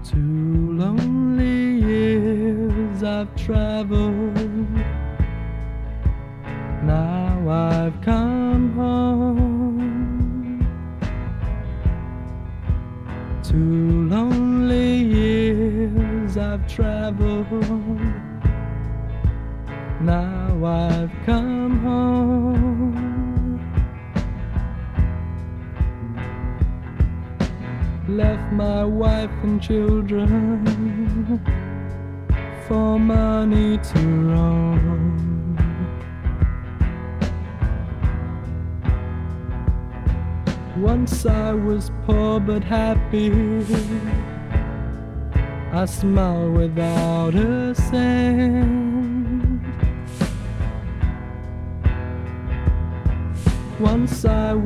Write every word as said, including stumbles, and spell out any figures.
Two lonely years I've traveled. Now I've come home. Two lonely years I've traveled. Now I've come home. Left my wife and children for money to roam. Once I was poor but happy, I smiled without a cent. Once I